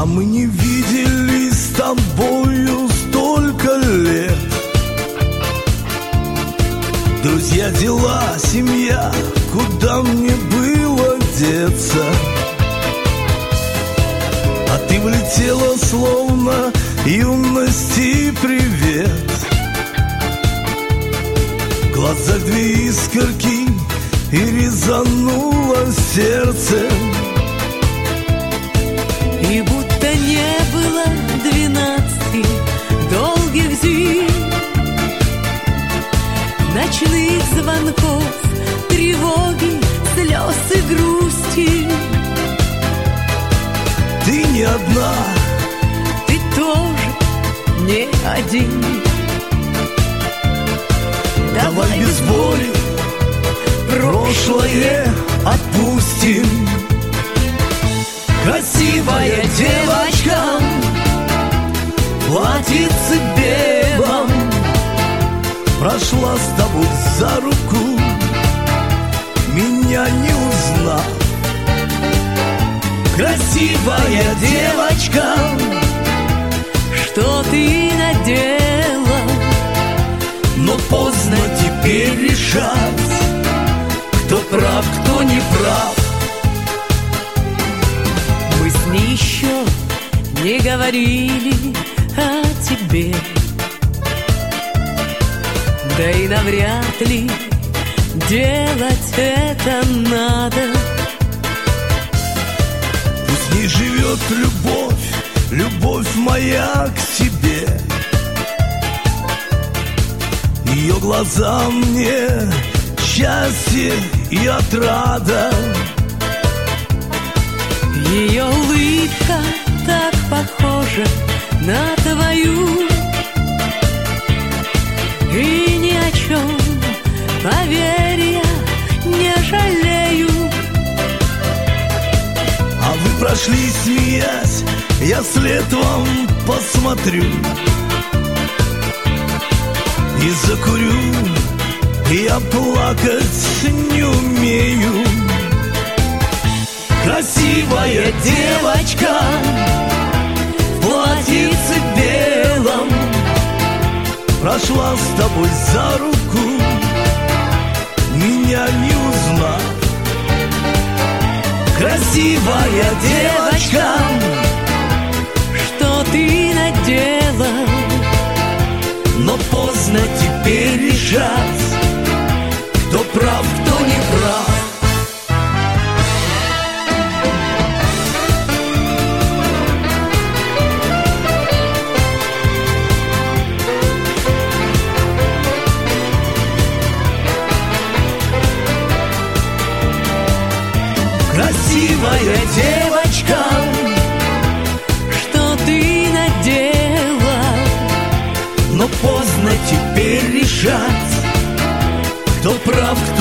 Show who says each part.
Speaker 1: А мы не виделись с тобою столько лет. Друзья, дела, семья, куда мне было деться? А ты влетела словно юности привет. В глазах две искорки и резануло сердце.
Speaker 2: И будто не было 12 долгих зим, ночных звонков, тревоги, слез и грусти.
Speaker 1: Ты не одна,
Speaker 2: ты тоже не один.
Speaker 1: давай без боли прошлое отпустим. Красивая девочка в платьице белом прошла с тобой за руку, меня не узнав. Красивая девочка,
Speaker 2: что ты надела?
Speaker 1: но поздно теперь решать, кто прав, кто не прав.
Speaker 2: Мы с ней еще не говорили о тебе, да и навряд ли делать это надо.
Speaker 1: Пусть не живет любовь, любовь моя к тебе. Ее глаза мне счастье и отрада.
Speaker 2: Ее улыбка так похожа на твою, и ни о чем, поверь, я не жалею.
Speaker 1: А вы прошли, смеясь, я след вам посмотрю и закурю, я плакать не умею. Красивая девочка в платьице белом прошла с тобой за руку, меня не узнав. Красивая девочка,
Speaker 2: что ты надела?
Speaker 1: но поздно теперь решать, кто прав, кто не прав. Красивая девочка,
Speaker 2: что ты надела?
Speaker 1: но поздно теперь решать, кто прав,